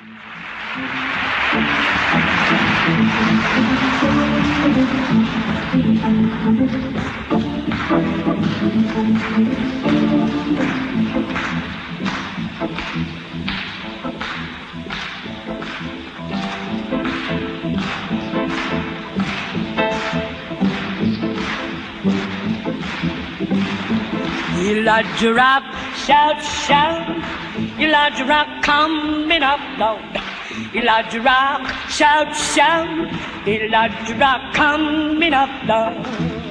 Elijah Rock, shout, shout. Elijah Rock coming up, Lord. Elijah Rock, shout, shout. Elijah Rock coming up, Lord.